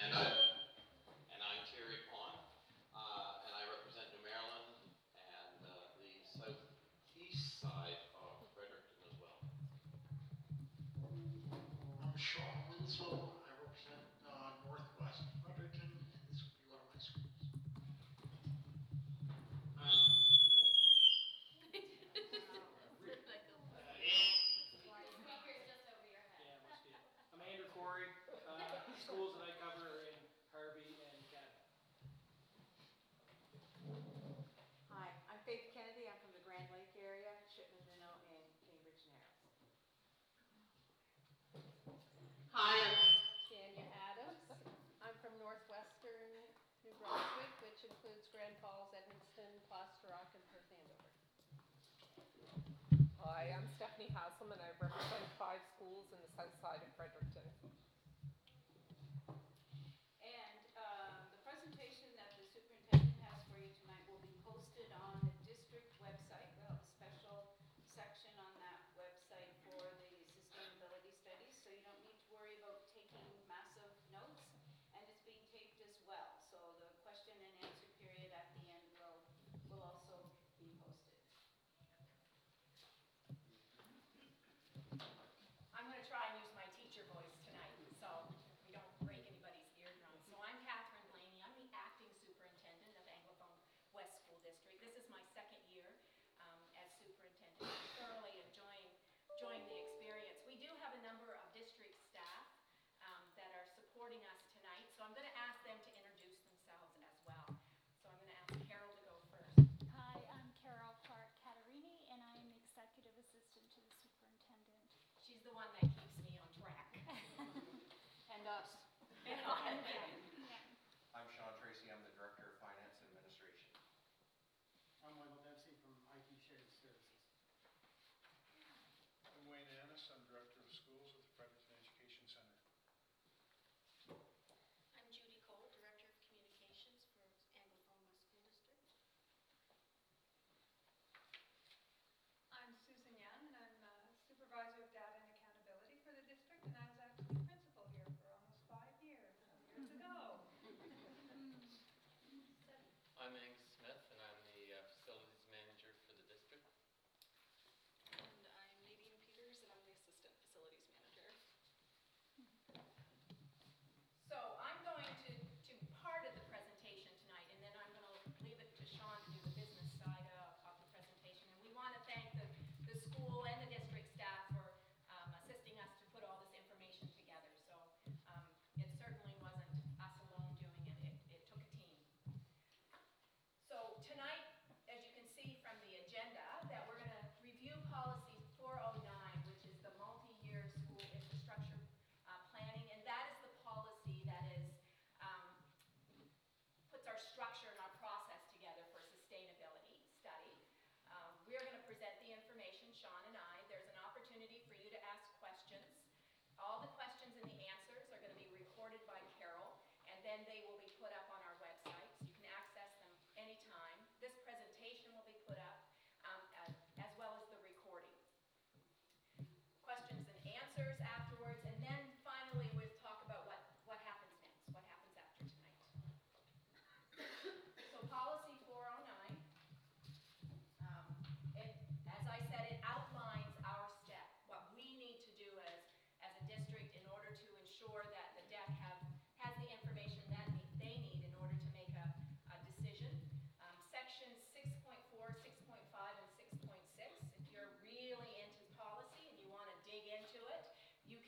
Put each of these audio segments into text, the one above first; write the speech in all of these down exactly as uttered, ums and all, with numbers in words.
And I, and I'm Terry Pond, uh, and I represent New Maryland and uh, the southeast side of Fredericton as well. I'm Sean Winslow. I represent uh, Northwest Fredericton, and this would be one of my schools. Um, Yeah, must be it. I'm Andrew Corey. Uh, schools that I cover are in Harvey and Canada. Hi, I'm Faith Kennedy. I'm from the Grand Lake area, Shipman, Minnow, and Cambridge Narrows. Hi, I'm Tanya Adams. I'm from northwestern New Brunswick, which includes Grand Falls, Edmundston, Plaster Rock, and Perth Andover. Hi, I'm Stephanie Hasselman. I represent five schools in the south side of Fredericton. And uh, the presentation that the superintendent has for you tonight will be posted on the district website. We'll have a special section on that website for the sustainability studies, so you don't need to worry about taking massive notes, and it's being taped as well. So the question and answer period at the end will, will also be posted. I'm going to try and use my teacher voice tonight, so we don't break anybody's eardrums. So I'm Catherine Blaney. I'm the acting superintendent of Anglophone West School District. This is my second year um, as superintendent. I'm thoroughly enjoying, enjoying the experience. We do have a number of district staff um, that are supporting us tonight, so I'm going to ask them to introduce themselves as well. So I'm going to ask Carol to go first. Hi, I'm Carol Clark Catarini, and I'm Executive Assistant to the Superintendent. She's the one that keeps me on track. And us. And I- Yeah. I'm Sean Tracy. I'm the Director of Finance and Administration. I'm Michael Dempsey from I T Shared Services. I'm Wayne Annis. I'm Director of Schools with the Fredericton Education Center. I'm Judy Cole, Director of Communications for Anglophone West School District. I'm Susan Young, and I'm uh, Supervisor of Data and Accountability for the district, and I was actually principal here for almost five years, years ago. I'm Angus Smith, and I'm the uh, facilities manager for the district. And I'm Nadine Peters, and I'm the Assistant Facilities Manager. So I'm going to do part of the presentation tonight, and then I'm going to leave it to Sean to do the business side of, of the presentation. And we want to thank the, the school and the district staff for um, assisting us to put all this information together. So um, it certainly wasn't us alone doing it. It, it took a team. So tonight, as you can see from the agenda, that we're going to review policy four oh nine, which is the multi-year school infrastructure uh, planning, and that is the policy that is um, puts our structure and our process together for sustainability study. Um, we're going to present the information, Sean and I. There's an opportunity for you to ask questions. All the questions and the answers are going to be recorded by Carol, and then they will be put up on our website, so you can access them anytime. This presentation will be put up um, as, as well as the recording. Questions and answers afterwards, and then finally we'll talk about what, what happens next, what happens after tonight. So policy four oh nine, um, it, as I said, it outlines our step, what we need to do as, as a district in order to ensure that the D E C have, has the information that ne- they need in order to make a, a decision. Um, sections six point four, six point five, and six point six, if you're really into policy and you want to dig into it, you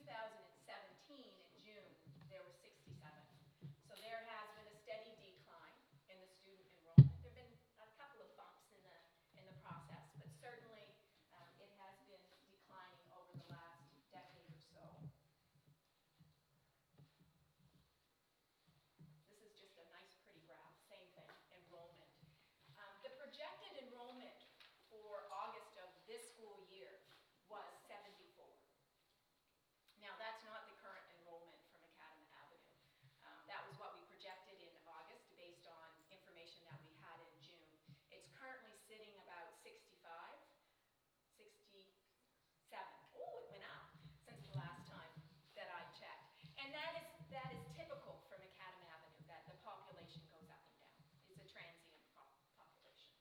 two thousand seventeen, in June, there were sixty-seven. So there has been a steady decline in the student enrollment. There've been a couple of bumps in the, in the process, but certainly, um, it has been declining over the last decade or so. This is just a nice, pretty graph, same thing, enrollment. Um, the projected enrollment for August of this school year was seventy-four. Now, that's not the current enrollment for Macadam Avenue. Um, that was what we projected in August based on information that we had in June. It's currently sitting about sixty-five, sixty-seven. Oh, it went up since the last time that I checked. And that is, that is typical for Macadam Avenue, that the population goes up and down. It's a transient po- population.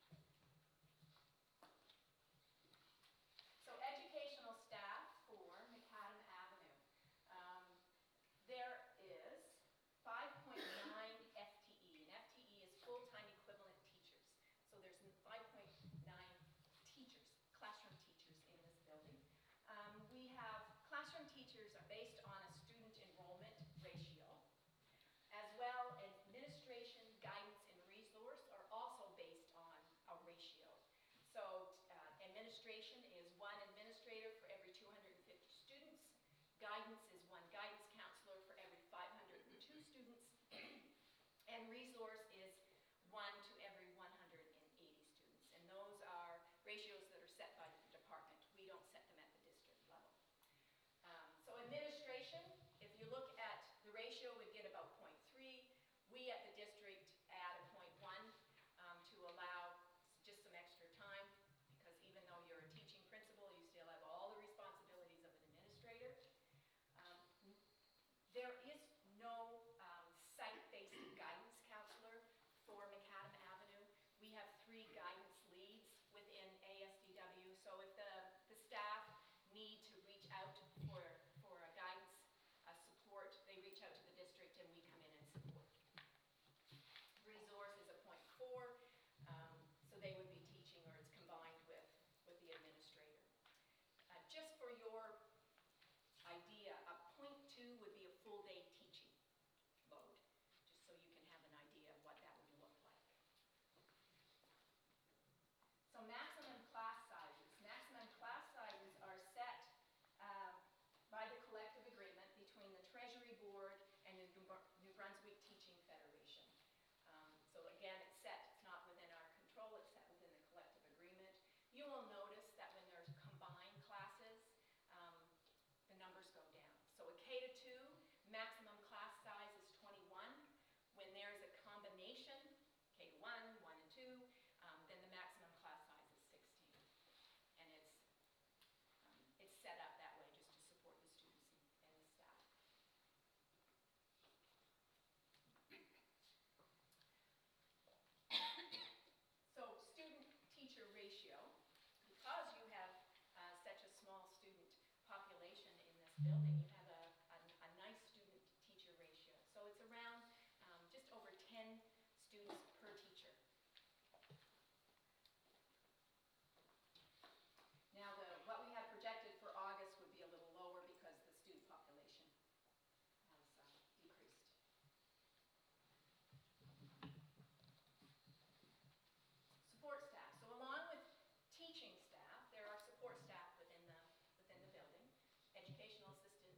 So educational staff for Macadam Avenue. Um, there is five point nine F T E, and F T E is full-time equivalent teachers. So there's five point nine teachers, classroom teachers in this building. Um, we have, classroom teachers are based on a student enrollment ratio, as well as administration, guidance, and resource are also based on a ratio. So uh, administration is one administrator for every two hundred fifty students. Guidance is one guidance counselor for every five hundred two students. And resource is one to every one hundred eighty students. And those are ratios that are set by the department. We don't set them at the district level. Um, so administration, if you look at the ratio, we get about zero point three. We at the district add a zero point one um, to allow just some extra time, because even though you're a teaching principal, you still have all the responsibilities of an administrator. Um, there is no um, site-based guidance counselor for Macadam Avenue. We have three guidance leads within A S D W, so if the, the staff need to reach out for, for a guidance uh, support, they reach out to the district and we come in and support. Resource is a zero point four, um, so they would be teaching, or it's combined with, with the administrator. Uh, just for your idea, a zero point two would be a full day teaching load, just so you can have an idea of what that would look like. So maximum class sizes. Maximum class sizes are set uh, by the collective agreement between the Treasury Board and the New Bru- New Brunswick Teaching Federation. Um, so again, it's set, it's not within our control, it's set within the collective agreement. You will notice that when there's combined classes, um, the numbers go down. So a K to two, maximum class size is twenty-one. When there's a combination, K to one, one and two, um, then the maximum class size is sixteen. And it's, um, it's set up that way just to support the students and, and the staff. So student-teacher ratio, because you have uh, such a small student population in this building, you have a, a, a nice student-teacher ratio. So it's around um, just over ten students per teacher. Now, the, what we have projected for August would be a little lower because the student population has uh, decreased. Support staff. So along with teaching staff, there are support staff within the, within the building. Educational assistants,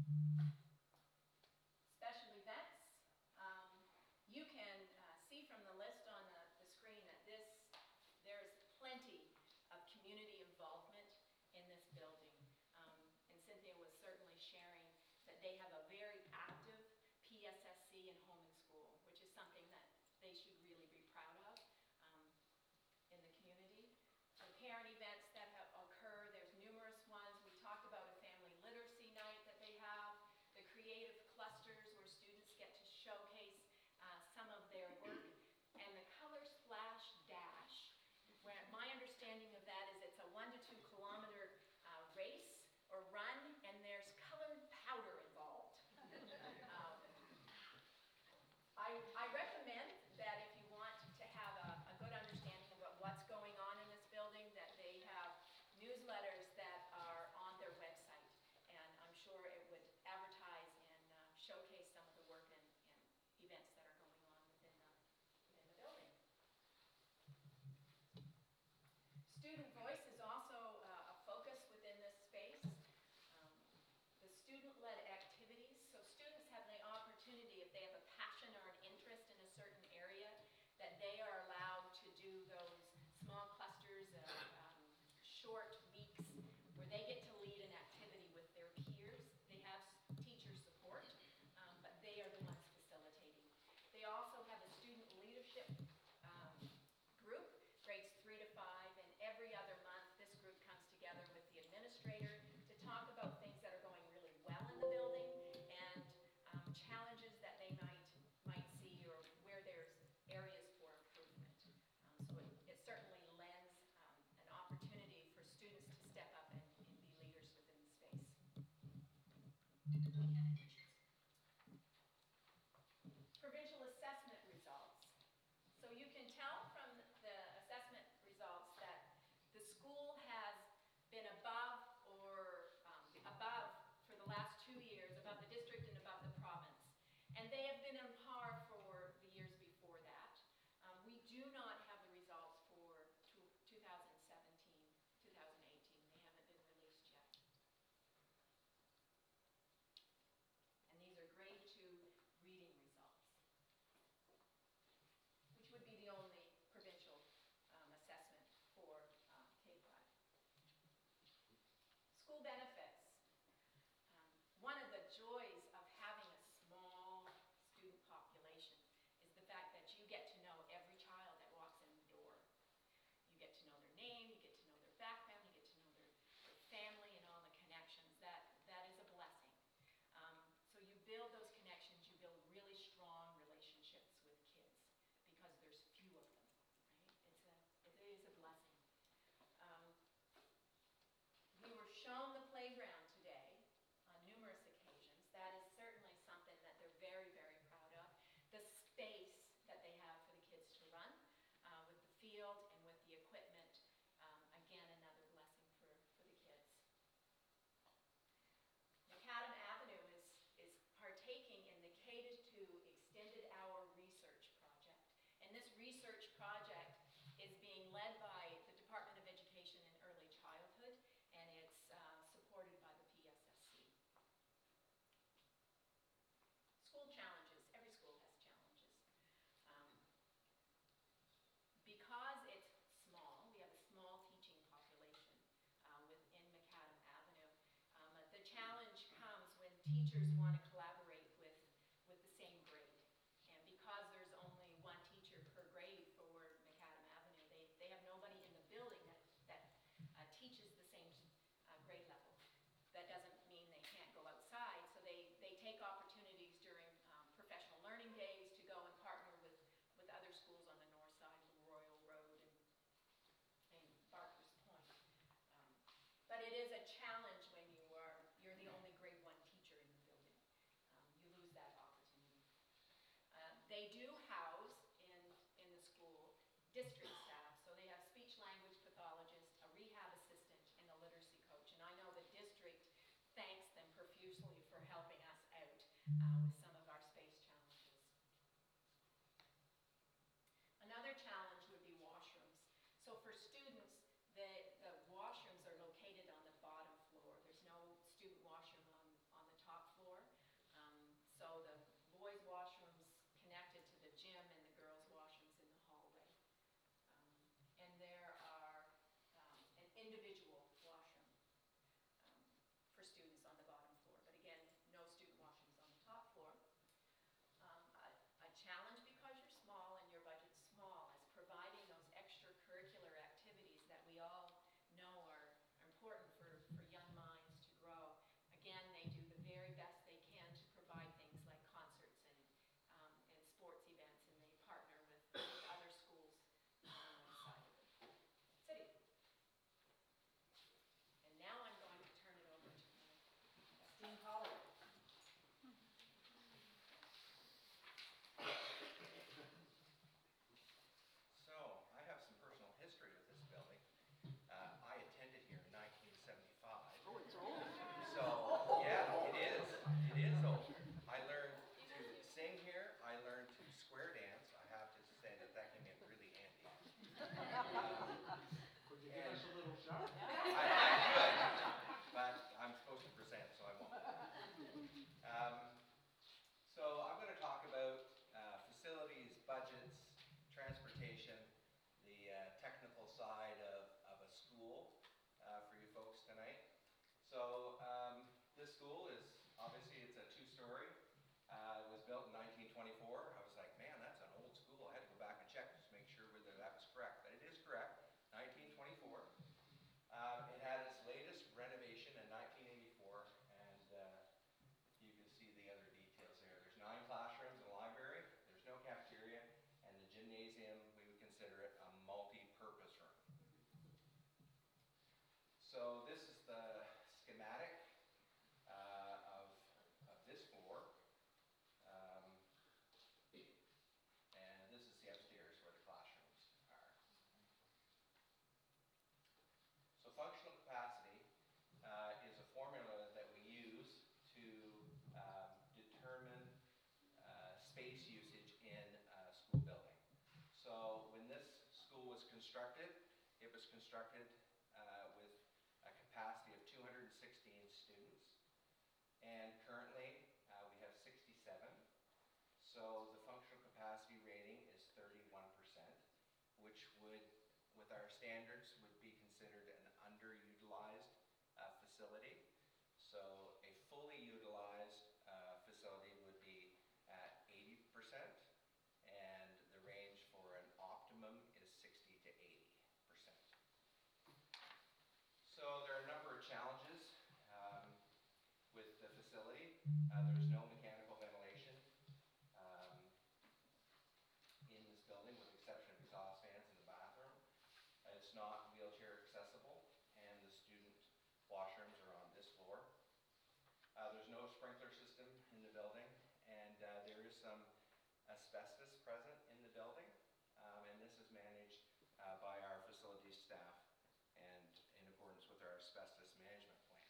Special events. Um, you can uh, see from the list on the, the screen that this, there's plenty of community involvement in this building. Um, and Cynthia was certainly sharing that they have a very active P S S C and home and school, which is something that they should really be proud of um, in the community. The parent events that have occur, there's numerous ones. We talked about a family literacy night that they have, the creative clusters where students get to showcase uh, some of their work, and the Color Splash Dash, where my understanding of that is it's a one to two kilometer uh, race or run, and there's colored powder involved. um, I, I recommend that if you want to have a, a good understanding about what's going on in this building, that they have newsletters that are on their website, and I'm sure it would advertise and uh, showcase some of the work and, and events that are going on within the, within the building. Student voice is also uh, a focus within this space. Um, the student-led activities, so students have the opportunity, if they have a passion or an interest in a certain area, that they are allowed to do those small clusters of um, short weeks where they get to lead an activity with their peers. They have teacher support, um, but they are the ones facilitating. They also have a student leadership um, group, grades three to five, and every other month this group comes together with the administrator to talk about things that are going really well in the building and um, challenges that they might might see or where there's areas for improvement. Um, so it, it certainly lends um, an opportunity for students to step up and, and be leaders within the space. Provincial assessment results. So you can tell from the assessment results that the school has been above or um, above for the last two years, above the district and above the province. And they have been on par for the years before that. Um, we do not have the results for two, two thousand seventeen, two thousand eighteen. They haven't been released yet. And these are grade two reading results, which would be the only provincial um, assessment for um, K five. School benefits. Um, one of the joys of having a small student population is the fact that you get to know every child that walks in the door. You get to know their name, you get to know their background, you get to know their, their family and all the connections. That, that is a blessing. Um, so you build those connections, you build really strong relationships with kids because there's few of them, right? It's a, it is a blessing. Um, we were shown the playground today on numerous occasions. That is certainly something that they're very, very proud of. The space that they have for the kids to run uh, with the field and with the equipment, um, again, another blessing for, for the kids. Macadam Avenue is, is partaking in the K two Extended Hour Research Project. And this research project is being led by the Department of Education and Early Childhood, and it's uh, supported by the P S S C. School challenges. Every school has challenges. Um, because it's small, we have a small teaching population uh, within Macadam Avenue. Um, the challenge comes when teachers want to collaborate with, with the same grade. And because there's only one teacher per grade for Macadam Avenue, they, they have nobody in the building that, that uh, teaches the same uh, grade level. That doesn't mean they can't go outside, so they, they take opportunities during um, professional learning days to go and partner with, with other schools on the north side, Royal Road and, and Barker's Point. Um, but it is a challenge when you are, you're the only grade one teacher in the building. Um, you lose that opportunity. Uh, they do house in, in the school district staff, so they have speech language pathologist, a rehab assistant, and a literacy coach. And I know the district thanks them profusely for helping us out uh, with some of our space challenges. Another challenge would be washrooms. So for students, the, the washrooms are located on the bottom floor. There's no student washroom on, on the top floor. So um, this school is, obviously it's a two-story. Uh, it was built in nineteen twenty-four. I was like, man, that's an old school. I had to go back and check just to make sure whether that was correct. But it is correct, nineteen twenty-four. Um, it had its latest renovation in nineteen eighty-four, and uh, you can see the other details there. There's nine classrooms and a library. There's no cafeteria, and the gymnasium, we would consider it a multi-purpose room. So this is the schematic uh, of, of this floor. Um, and this is the upstairs where the classrooms are. So functional capacity uh, is a formula that we use to um, determine uh, space usage in a school building. So when this school was constructed, it was constructed uh, with a capacity of two hundred sixteen students, and currently uh, we have sixty-seven. So the functional capacity rating is thirty-one percent, which would, with our standards, would be considered an underutilized uh, facility. So a fully utilized uh, facility would be at eighty percent, and the range for an optimum is sixty to eighty percent. So there are a number of challenges um, with the facility. Uh, there's no mechanical ventilation um, in this building, with the exception of exhaust fans in the bathroom. It's not wheelchair accessible, and the student washrooms are on this floor. Uh, there's no sprinkler system in the building, and uh, there is some asbestos present in the building, um, and this is managed uh, by our facilities staff and in accordance with our asbestos management plan.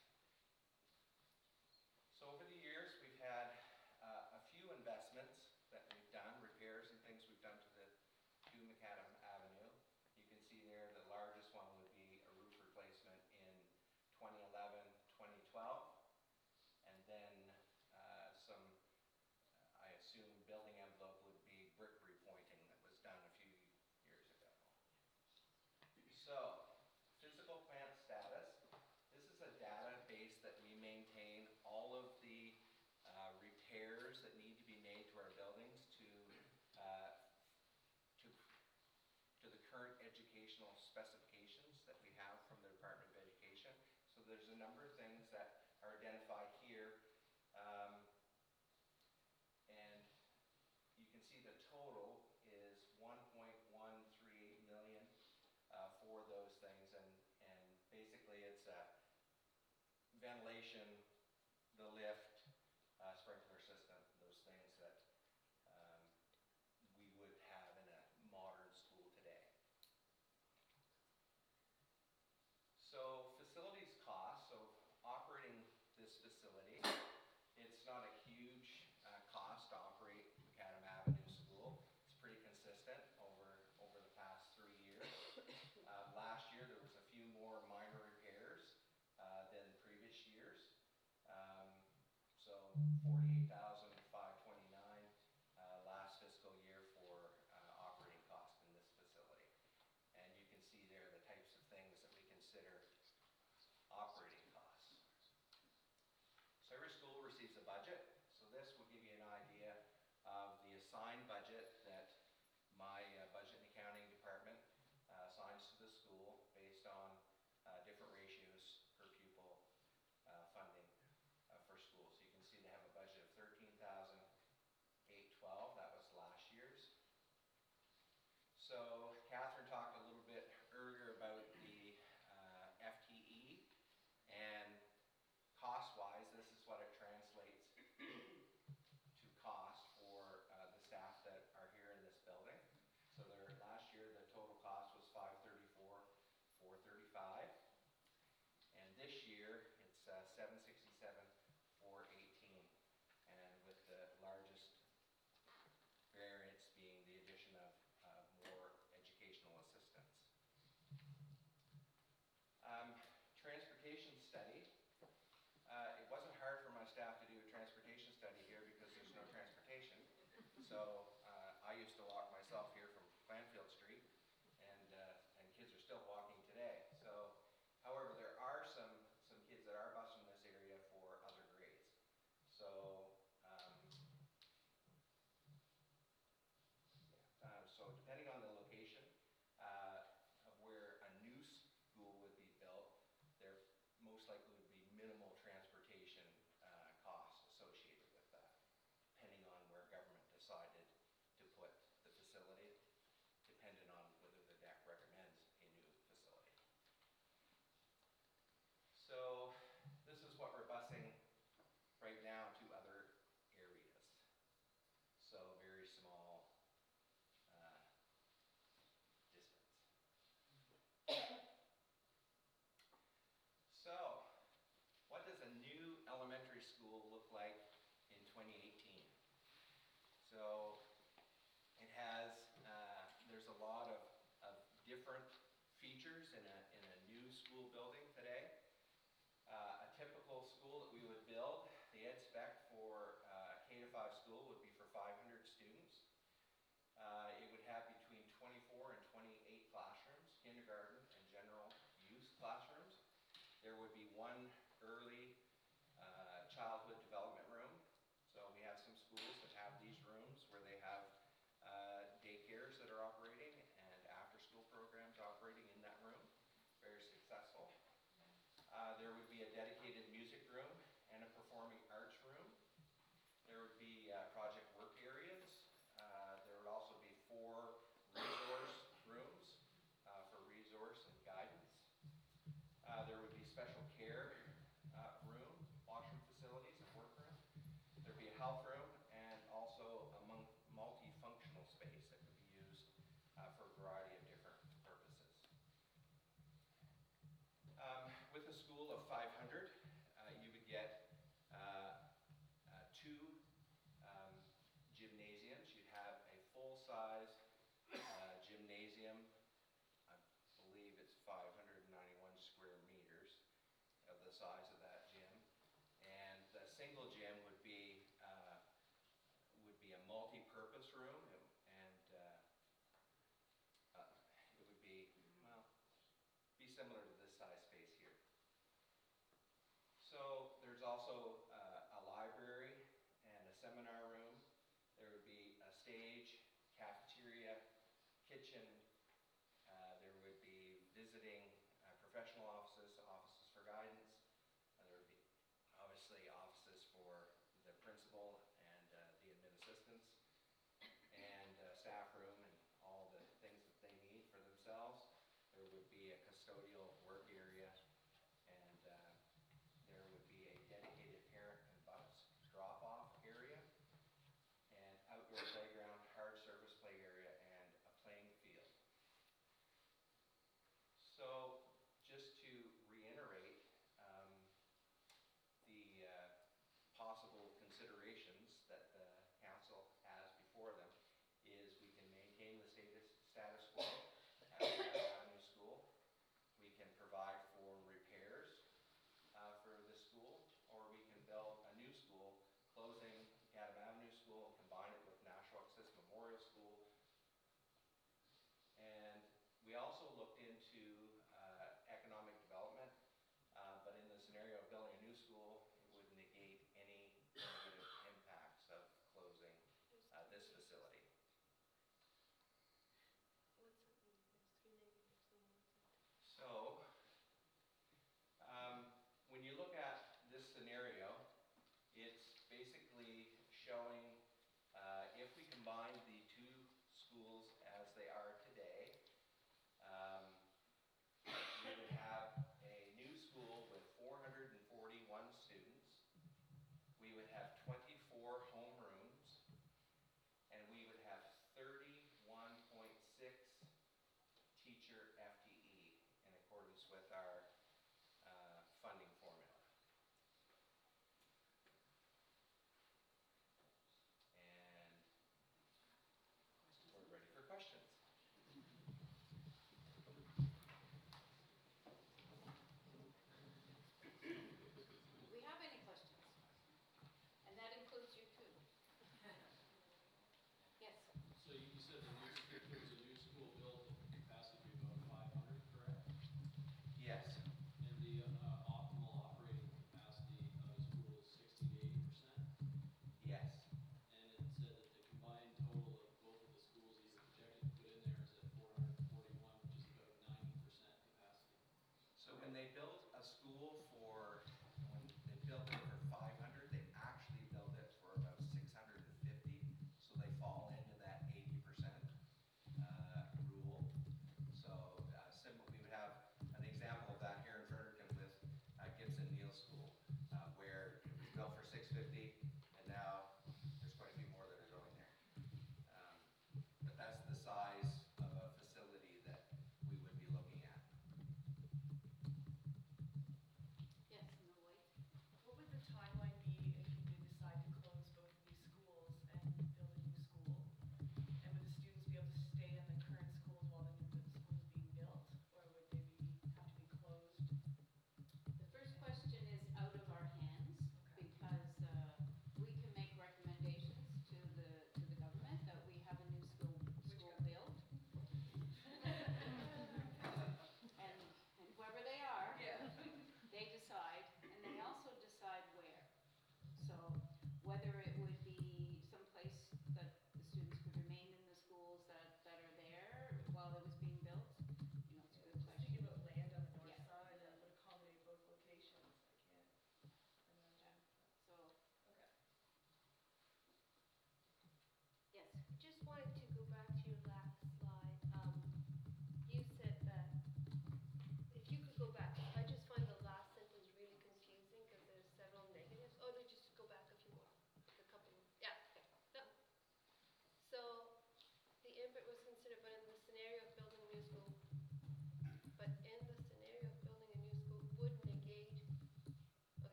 So over the years, we've had uh, a few investments that we've done, repairs and things we've done to the to Macadam Avenue. You can see there the largest one would be a roof replacement in twenty eleven, twenty twelve, and then uh, some, I assume, building envelope would be brick repointing that was done a few years ago. So, physical plant status. This is a database that we maintain all of the uh, repairs that need to be made to our buildings to, uh, to, to the current educational specifications that we have from the Department of Education. So there's a number of things that are identified here. Um, and you can see the total is one point one three eight million uh, for those things, and, and basically it's uh, ventilation, the lift, uh, sprinkler system, those things that um, we would have in a modern school today. So facilities cost, so operating this facility, it's not a huge uh, cost to operate Macadam Avenue School. It's pretty consistent over, over the past three years. Uh, last year there was a few more minor repairs uh, than previous years. Um, so forty-eight thousand five hundred twenty-nine uh, last fiscal year for uh, operating costs in this facility. And you can see there the types of things that we consider operating costs. So every school receives a budget. So this will give you an idea of the assigned budget that my uh, budget and accounting department uh, assigns to the school based on uh, different ratios per pupil uh, funding uh, for schools. So you can see they have a budget of thirteen thousand eight hundred twelve. That was last year's. So Catherine talked a little bit earlier about the uh, F T E, and cost-wise, this is what it translates to cost for uh, the staff that are here in this building. So there, last year the total cost was five thirty-four, four thirty-five, and this year it's uh, seven sixty-seven, four eighteen, and with the largest variance being the addition of uh, more educational assistants. Um, transportation study. Uh, it wasn't hard for my staff to do a transportation study here because there's no transportation. So uh, I used to walk myself here from Glanfield Street, and uh, and kids are still walking today. So, however, there are some some kids that are busing So it has, uh, there's a lot of, of different features in a, in a new school building today. Uh, a typical school that we would build, the ed spec for uh, a K to five school would be for five hundred students. Uh, it would have between twenty-four and twenty-eight classrooms, kindergarten and general use classrooms. There would be one early uh, childhood development room. So we have some schools that have these rooms where they have uh, daycares that are operating and after-school programs operating in that room. Very successful. Uh, there would be a dedicated music room and a performing arts room. There would be uh, project work areas. Uh, there would also be four resource rooms uh, for resource and guidance. Uh, there would be special care uh, room, washroom facilities and workroom. There'd be a health room and also a mon- multifunctional space that could be used uh, for a variety of different purposes. Um, with a school of five hundred, uh, you would get uh, uh, two um, gymnasiums. You'd have a full-size uh, gymnasium. I believe it's five hundred ninety-one square meters of the size of that gym. And the single gym would be uh, would be a multi-purpose room, and, and uh, uh, it would be, well, be similar to this size space here. So there's also uh, a library and a seminar room. There would be a stage, cafeteria, kitchen. Uh, there would be visiting uh, professional offices, offices for guidance. Uh, there would be obviously offices for the principal and uh, the admin assistants, and uh, staff room and all the things that they need for themselves. There would be a custodial work area, and uh, there would be a dedicated parent and bus drop-off area, and outdoor playground, hard surface play area, and a playing field. So just to reiterate, um, the uh, possible considerations that the council has before them is we can maintain the status, status quo at Macadam Avenue School. We can provide for repairs uh, for this school, or we can build a new school, closing Macadam Avenue School and combine it with Nashua Access Memorial School. And we also looked into uh, economic development, uh, but in the scenario of building a new school, it would negate any negative impacts of closing uh, this facility. So, um, when you look at this scenario, it's basically showing uh, if we combine the two schools as they are today, um, we would have a new school with four hundred forty-one students. We would have twenty-four homerooms, and we would have thirty-one point six teacher F T E in accordance with our uh, funding formula. And we're ready for questions. Do we have any questions? And that includes you too. Yes, sir. So you you said the new, if there's a new school built, the capacity would be about five hundred, correct? Yes.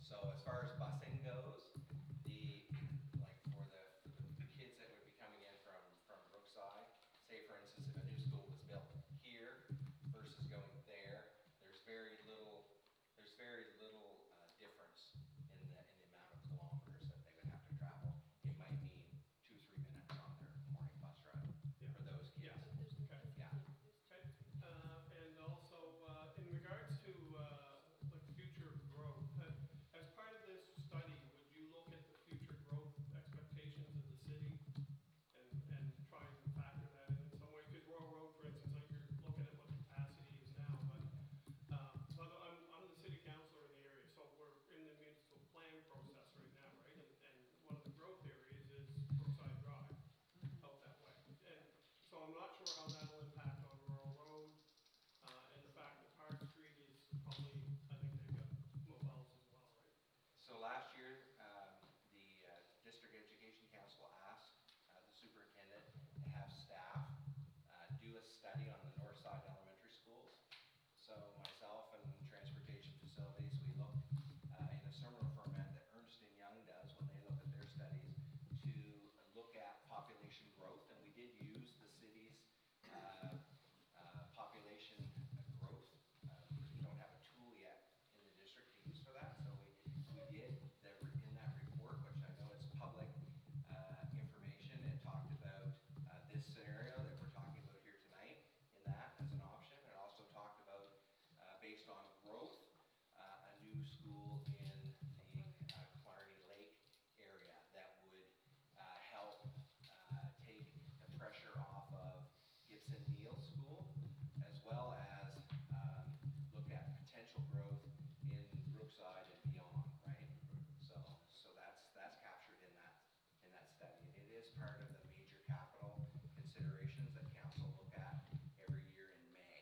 So as far as busing goes, the, like for the, for the kids that would be coming in from, from Brookside, say for instance, if a new school was built here versus going there, there's very little, there's very little uh, difference in the, in the amount of kilometers that they would have to travel. It might mean two, three minutes on their morning bus ride Yeah. for those kids. Yeah. Okay. Yeah. Okay, uh, and also, uh, in regards to, uh, like future growth, uh, as part of this study, would you look at the future growth expectations of the city and, and try and factor that in in some way? Because Royal Road, for instance, like you're looking at what the capacity is now, but, um, so I'm, I'm the city councilor in the area, so we're in the municipal plan process right now, right? And, and one of the growth areas is Brookside Drive, out that way. And so I'm not sure how that'll impact on Royal Road, uh, and the fact that Park Street is probably, I think they've got mobiles as well, right? So last year, um, the uh, District Education Council asked uh, the superintendent to have staff uh, do a study on the north side elementary schools. So myself and Transportation Facilities, we looked uh, in a similar format that Ernst and Young does when they look at their studies to look at population growth, and we did use the city's uh, uh, population growth. Uh, we don't have a tool yet in the district to use for that, so we, we did, the, in that report, which I know it's public uh, information, it talked about uh, this scenario that we're talking about here tonight in that as an option. It also talked about, uh, based on growth, uh, a new school in the uh, Clarny Lake area that would uh, help uh, take the pressure off of Gibson Neal School, as well as um, look at potential growth in Brookside and beyond, right? So, so that's that's captured in that in that study. And it is part of the major capital considerations that council look at every year in May.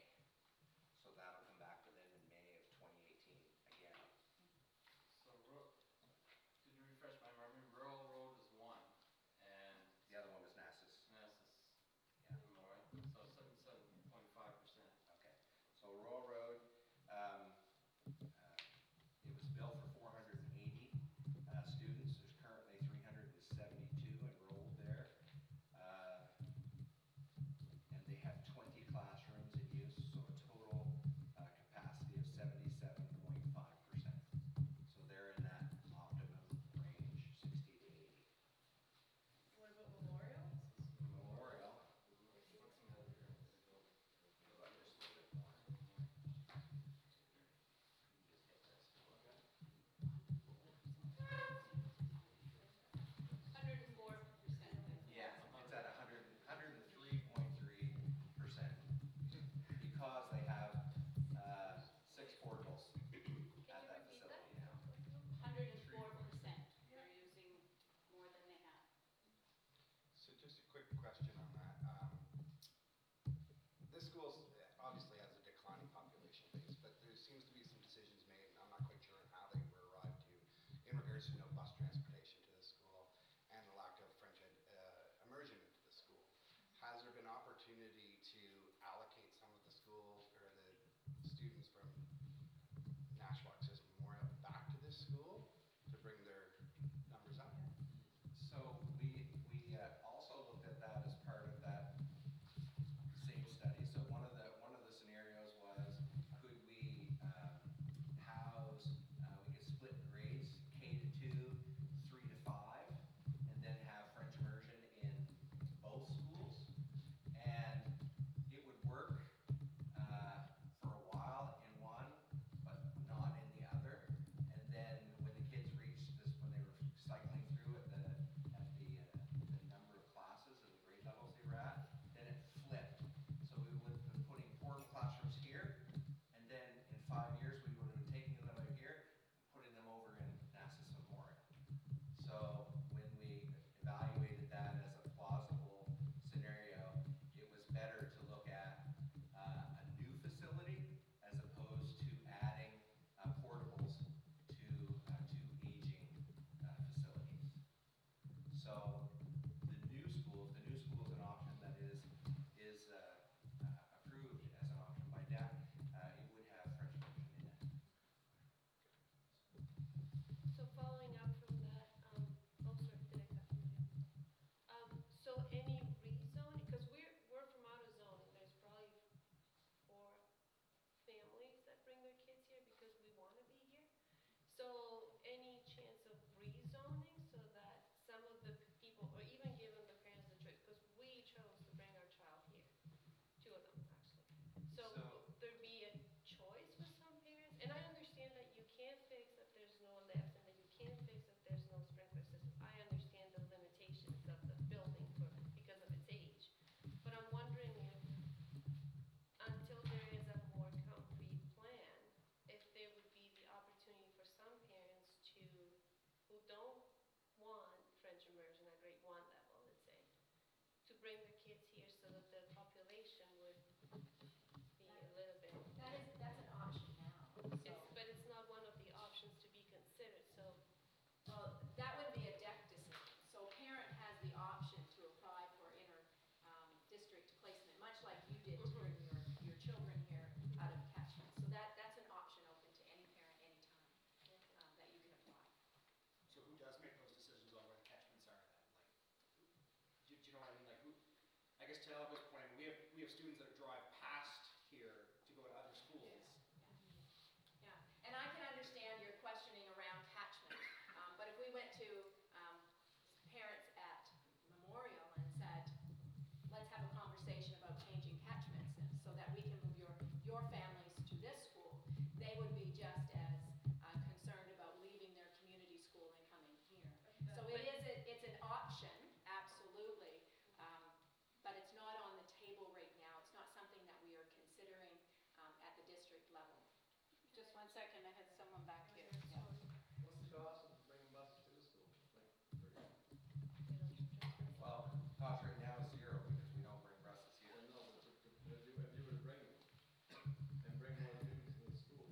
So that'll come back to them in May of twenty eighteen again. So, Ro- could you refresh my memory? Rural Road is one, and The other one was Nassus. Nessus, Yeah. all right, so seventy-seven point five percent. Okay, so Royal Road, um, uh, it was built for four hundred eighty uh, students. There's currently three hundred seventy-two enrolled there. Uh, and they have twenty classrooms in use, so a total uh, capacity of seventy-seven point five percent. So they're in that optimum range, sixty to eighty. What about Memorial? Memorial. Hundred and four percent. Yeah, it's at a hundred, hundred and three point three percent. Because they have, uh, six portables at that facility now. Hundred and four percent. They're using more than they have. So just a quick question on that. Um, This school obviously has a declining population base, but there seems to be some decisions made, and I'm not quite sure on how they were arrived to, in regards to no bus transportation to the school and the lack of French ed, uh, immersion into the school. Has there been opportunity to allocate some of the schools or the students from Nashwaak says Memorial back to this school to bring their numbers up? So we, we uh, also looked at that as part of that same study. So one of the, one of the scenarios was, could we um, house, uh, we could split grades, K to two, three to five, and then have French immersion in both schools. And it would work uh, for a while in one, but not in the other. And then when the kids reached this, when they were cycling through at the, at the, uh, the number of classes and the grade levels they were at, then it flipped. So we would have been putting four classrooms here, and then in five years, we would have been taking them out here, putting them over in Nassus Memorial. So when we evaluated that as a plausible scenario, it was better to look at uh, a new facility as opposed to adding uh, portables to uh, two aging uh, facilities. So the new school, if the new school is an option that is is uh, uh, approved as an option by D E C, uh, it would have French immersion in it. don't want French immersion at grade one level, let's say, to bring their kids here so that the population would be a little bit. That is, that's an option now, It's, so. but it's not one of the options to be considered, so. Well, that would be a D E C decision. So a parent has the option to apply for inter, um, district placement, much like you did to bring your, your children here out of catchment. So that, that's an option open to any parent, anytime, um, that you can apply. So who does make those decisions on where the catchments are then? Like, do, do you know what I mean? Like who, I guess to Elva's point, we have, we have students that drive past here to go to other schools. Yeah, and I can understand your questioning around catchment, um, but if we went to, um, parents at Memorial and said, let's have a conversation about changing catchments so that we can move your, your families to this school, they would be just as, uh, concerned about leaving their community school and coming here. So it is, a- it's an option, absolutely, um, but it's not on the table right now. It's not something that we are considering, um, at the district level. Just one second, I had someone back here. What's the cost of bringing buses to the school? Like, Well, cost right now is zero because we don't bring buses here. I know, but if if you, if you were to bring them and bring more students to the school,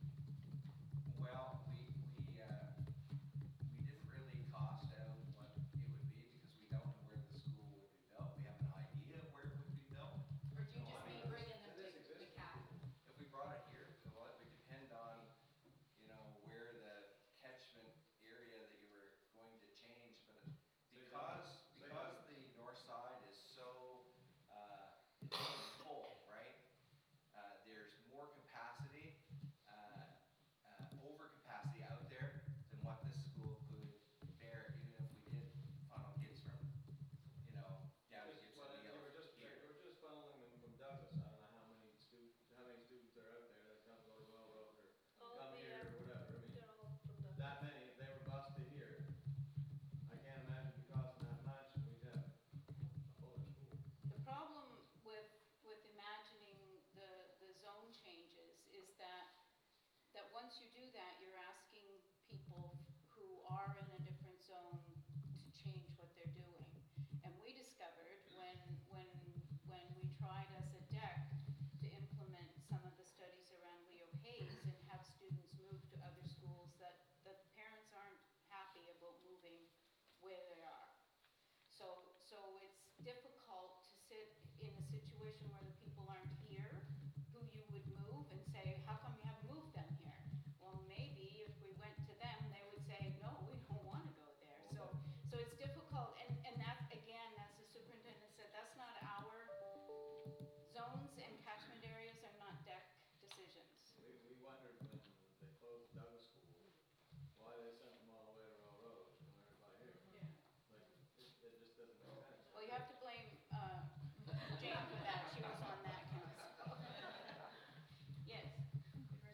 Well, we, we, uh, we didn't really cost out what it would be because we don't know where the school would be built. We have an idea of where it would be built. Or do you No, just I mean mean, bringing them to this the exists. cap? If we brought it here, well, it would depend on, you know, where the catchment area that you were going to change, but because, because the north side is so, uh, it's so full, right? Uh, there's more capacity, uh, uh, overcapacity out there than what this school could bear, even if we did funnel kids from, you know, down to just, Gibson well, if you Hill were just, if here. you were just funneling them from Douglas, I don't know how many stu, how many students are out there that come go to Well Road or All come the, here uh, or whatever. I mean, they're all from the. that many, if they were bused to here, I can't imagine it costing that much, and we'd have a fuller school. The problem with, with imagining the, the zone changes is that, that once you do that, you're asking people who are in a different zone to change what they're doing. And we discovered when, when, when we tried as a D E C to implement some of the studies around Leo Hayes and have students move to other schools, that, that the parents aren't happy about moving where they are. So, so it's difficult to sit in a situation where the people aren't here, who you would move and say, how come you haven't moved them here? Well, maybe if we went to them, they would say, no, we don't wanna go there. So, so it's difficult, and, and that, again, as the superintendent said, that's not our, zones and catchment areas are not D E C decisions. We, we wondered when they closed Douglas School, why they sent them all the way to Well Road and everybody here. Yeah. Like, it, it just doesn't make sense. Well, you have to blame, uh, Jane for that, she was on that council. Yes.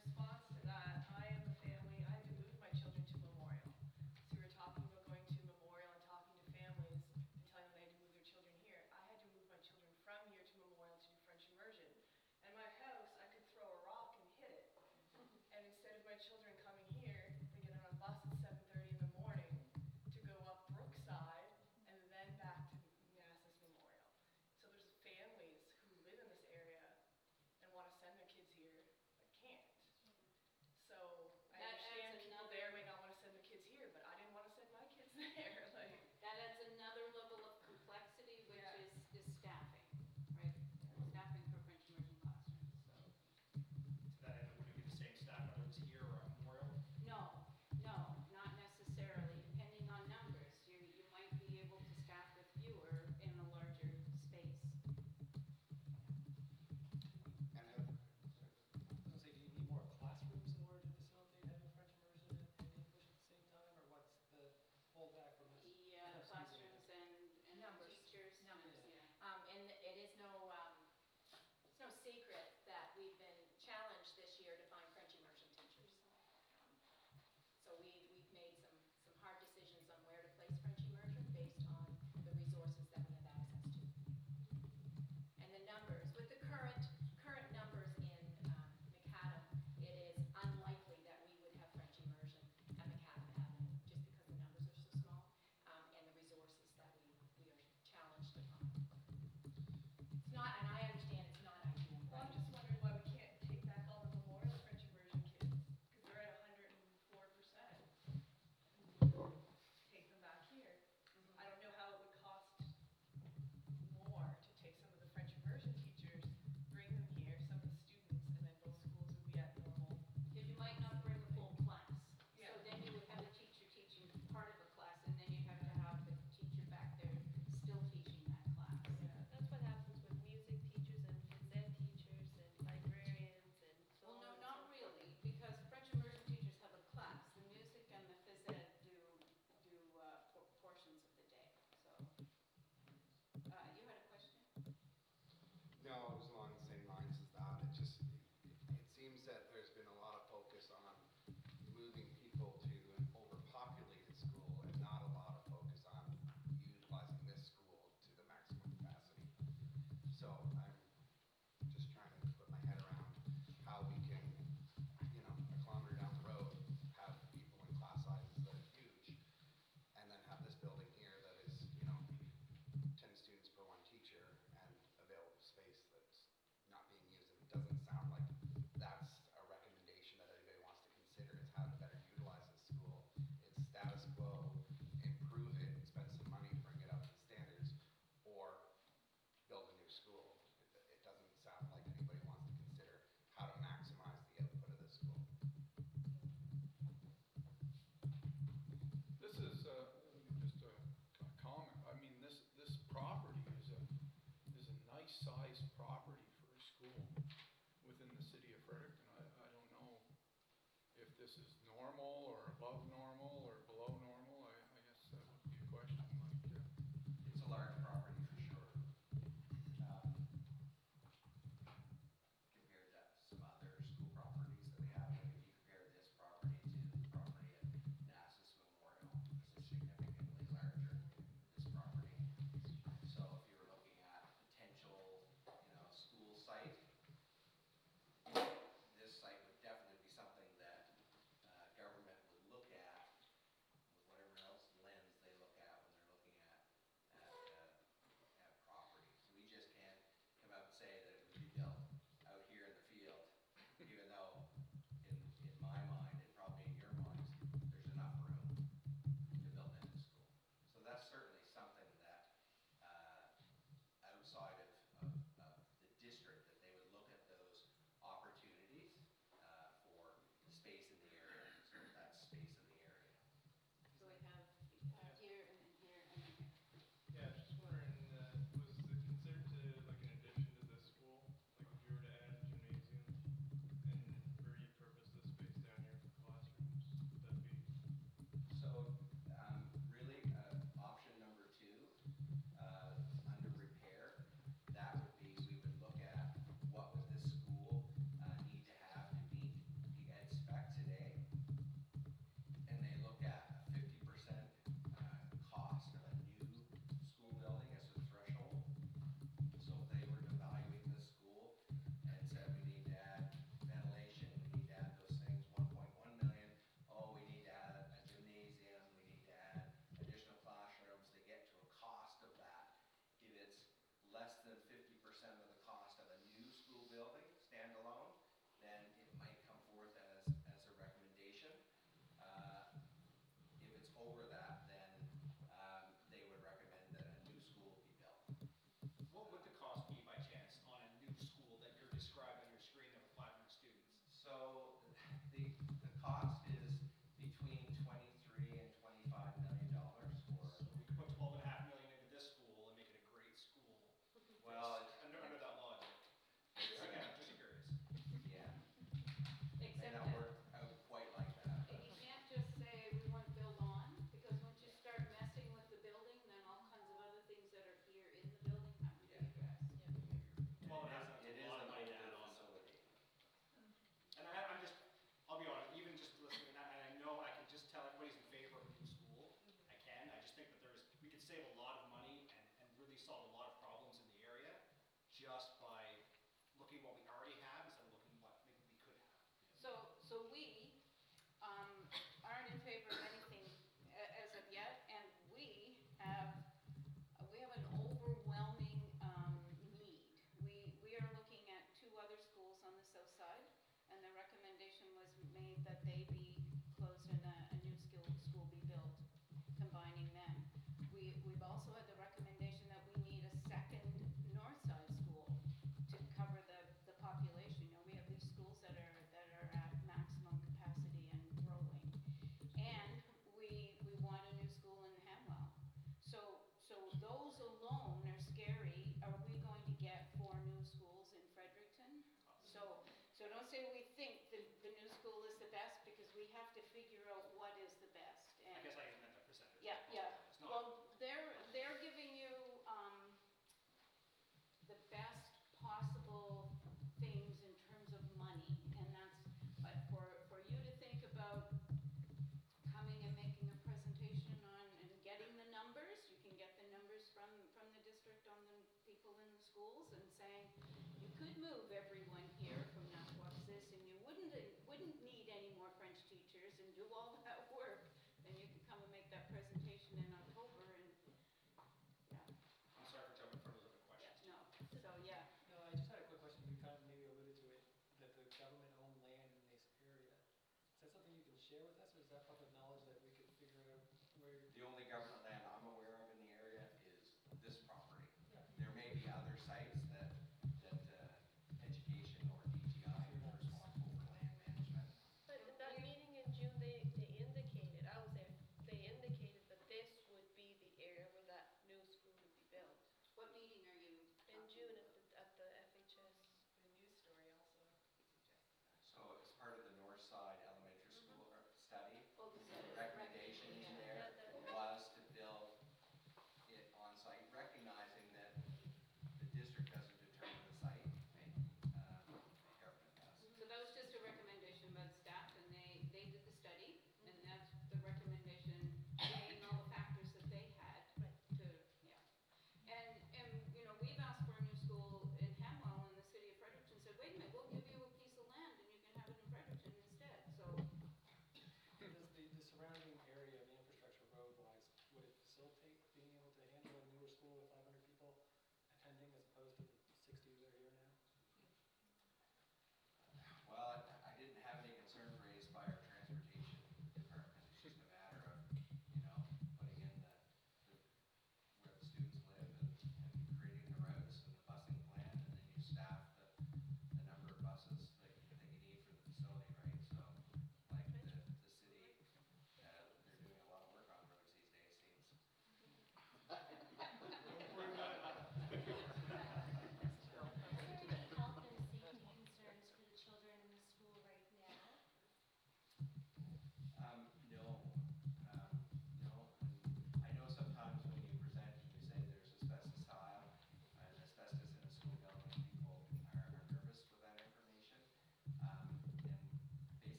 this is normal or above normal or below normal, I, I guess that would be a question, like, uh, It's a large property for sure. Um, Compared to some other school properties that we have, like if you compare this property to the property at Nasus Memorial, this is significantly larger than this property. So if you were looking at potential, you know, school site, this site would definitely be something that uh, government would look at with whatever else lens they look at when they're looking at at, uh, at properties. We just can't come out and say that it would be built out here in the field, even though in, in my mind, and probably in your minds, there's enough room to build in a school. So that's certainly something that uh, outside of, of, of the district, that they would look at those opportunities uh, for space in the area, so that's space in the area. So we have uh, here and then here and then here. Yeah, just wondering, uh, was it considered to, like, an addition to this school? Like, if you were to add a gymnasium and repurpose this space down here for classrooms, would that be? So, um, really, uh, option number two, uh, under repair, that would be, we would look at what would this school, uh, need to have to meet the ed spec today. And they look at a fifty percent, uh, cost of a new school building as a threshold. So if they were to evaluate this school and said, we need to add ventilation, we need to add those things, one point one million, oh, we need to add a gymnasium, we need to add additional classrooms, they get to a cost of that. If it's less than fifty percent of the cost of a new school building, standalone, then it might come forth as, as a recommendation. Uh, If it's over that, then um, they would recommend that a new school be built. What would the cost be by chance on a new school that you're describing on your screen there with five hundred students? So the, the cost is between twenty-three and twenty-five million dollars for, So we could put twelve and a half million into this school and make it a great school. well, Under, under that logic. Again, I'm just curious. yeah, may Except not that work out quite like that. and you can't just say we want to build on, because once you start messing with the building, then all kinds of other things that are here in the building have to be addressed. Twelve and a half It is is a lot of an money to older add on. facility. And I, I'm just, I'll be honest, even just listening to that, and I know I can just tell everybody's in favor of a new school. I can, I just think that there's, we could save a lot of money and, and really solve a lot of problems in the area just by looking at what we already have instead of looking what maybe we could have. So, so we, um, aren't in favor of anything a- as of yet, and we have, uh, we have an overwhelming, um, need. We, we are looking at two other schools on the south side, and the recommendation was made that they be closed and a, a new school, school be built, combining them. We, we've also had the recommendation that we need a second north side school to cover the, the population. You know, we have these schools that are, that are at maximum capacity and growing. And we, we want a new school in Hamwell. So, so those alone are scary. Are we going to get four new schools in Fredericton? So, so don't say we think the, the new school is the best, because we have to figure out what is the best. I And guess I meant the percentage. yeah, yeah. It's not. Well, they're, they're giving you, um, the best possible things in terms of money, and that's, but for, for you to think about coming and making a presentation on, and getting the numbers, you can get the numbers from, from the district on the people in the schools, and saying, you could move everyone here from Natwaxis, and you wouldn't, wouldn't need any more French teachers and do all that work, then you can come and make that presentation in October, and, yeah, I'm sorry for jumping in front of the other yeah, questions. no, so, yeah. No, I just had a quick question, you kind of maybe alluded to it, that the government-owned land in this area. Is that something you can share with us, or is that public knowledge that we could figure out where? The only government land I'm aware of in the area is this property. There may be other sites that, that uh, education or D T I is responsible for land management. But at that meeting in June, they, they indicated, I was there, they indicated that this would be the area where that new school would be built. What meeting are you? In June at the, at the F H S. The news story also. So as part of the North Side Elementary School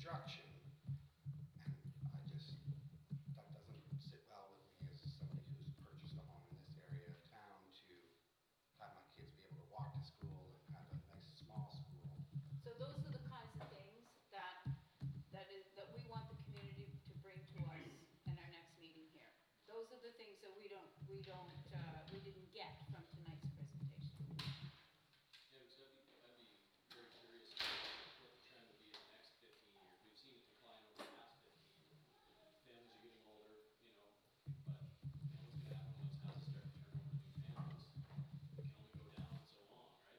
construction. And I just, that doesn't sit well with me as somebody who's purchased a home in this area of town to have my kids be able to walk to school and have a nice small school. So those are the kinds of things that, that is, that we want the community to bring to us in our next meeting here. Those are the things that we don't, we don't, uh, we didn't get from tonight's presentation. Yeah, because I'd be, I'd be very curious what the trend will be in the next fifteen years. We've seen it decline over the past fifteen. Families are getting older, you know, but, you know, what's gonna happen when those houses start to turn over to new families? It can only go down so long, right?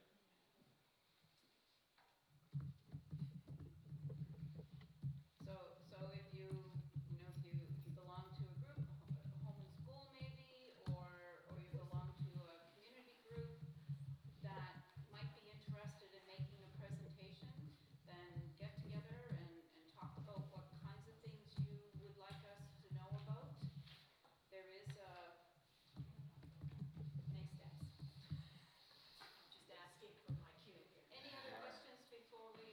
So, so if you, you know, if you, if you belong to a group, a home a home and school maybe, or, or you belong to a community group that might be interested in making a presentation, then get together and, and talk about what kinds of things you would like us to know about. There is a, next desk. Just asking for my cue here. Any other questions before we?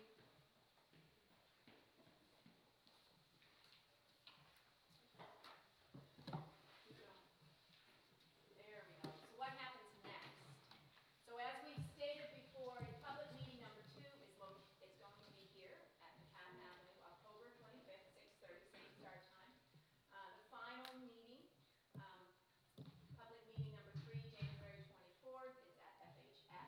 There we go. So what happens next? So as we stated before, public meeting number two is lo- is going to be here at Macadam Avenue, October twenty-fifth, six thirty, same start time. Uh, the final meeting, um, public meeting number three, January twenty-fourth, is at F H S.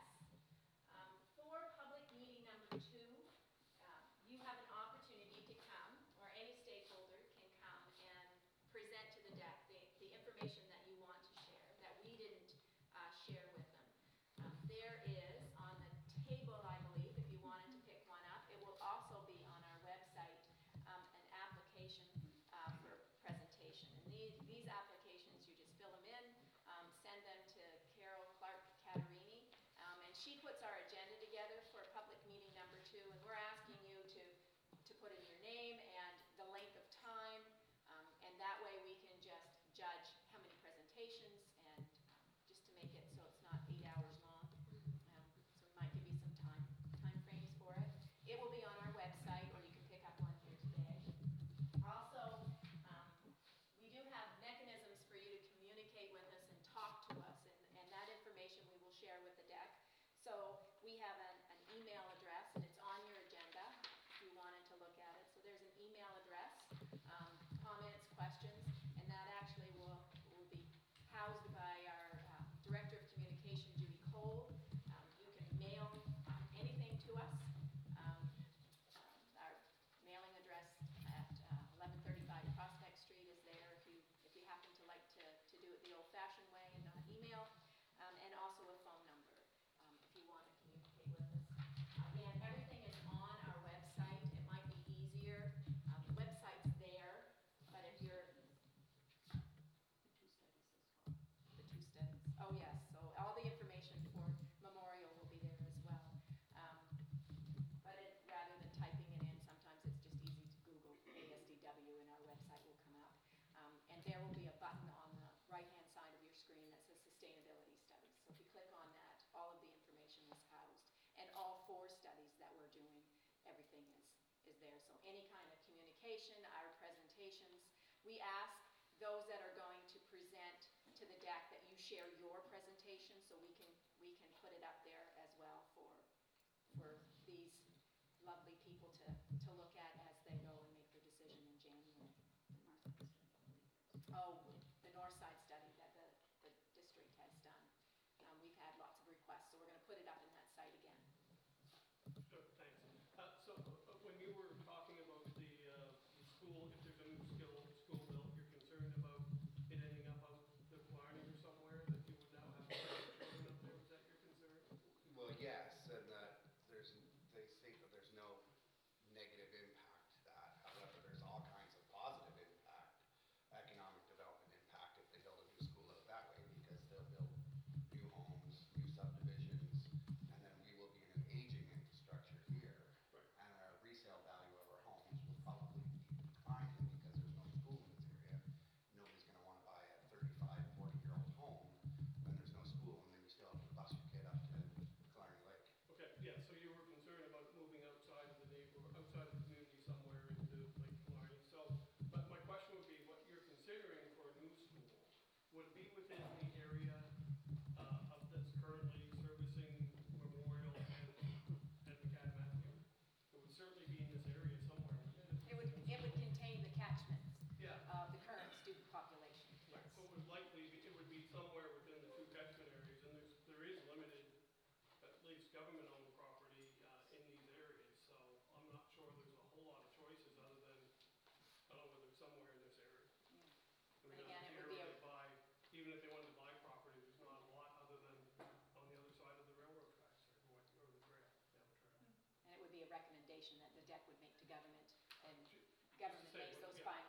Um, for public meeting number two, uh, you have an opportunity to come, or any stakeholder can come and present to the deck the, the information that you want to share, that we didn't uh, share with them. Um, There is on the table, I believe, if you wanted to pick one up, it will also be on our website, um, an application uh, for presentation. And these, these applications, you just fill them in, um, send them to Carol Clark Catarini, um, and she puts our agenda together for public meeting number two, and we're asking you to, to put in your name and the length of time, um, and that way we can just judge how many presentations, and um, just to make it so it's not eight hours long. Um, So we might give you some time, time frames for it. It will be on our website, or you can pick up one here today. Also, um, we do have mechanisms for you to communicate with us and talk to us, and, and that information we will share with the deck. So we have an, an email address, and it's on your agenda if you wanted to look at it. So there's an email address, um, comments, questions, and that actually will, will be housed by our uh, Director of Communication, Judy Cole. Um, You can mail uh, anything to us. Um, uh, Our mailing address at uh, eleven thirty-five Prospect Street is there if you, if you happen to like to, to do it the old-fashioned way and not email. Um, And also a phone number um, if you want to communicate with us. Again, everything is on our website. It might be easier. Um, The website's there, but if you're, the two studies is called. The two studies. Oh, yes, so all the information for Memorial will be there as well. Um, But it, rather than typing it in, sometimes it's just easy to Google A S D W and our website will come up. Um, And there will be a button on the right-hand side of your screen that says Sustainability Studies. So if you click on that, all of the information is housed. And all four studies that we're doing, everything is, is there. So any kind of communication, our presentations, we ask those that are going to present to the deck that you share your presentation, so we can, we can put it up there as well for, for these lovely people to, to look at as they go and make their decision in January. Oh, the north side study that the, the district has done. Um, we've had lots of requests, so we're gonna put it up in that site again. Sure, thanks. Uh, So uh, when you were talking about the, uh, the school, if there's a new skill, school built, you're concerned about it ending up out the Killarney or somewhere, that you would now have to put children up there, is that your concern? Well, yes, and that there's, they state that there's no recommendation that the deck would make to government, and government Say makes what- those yeah. final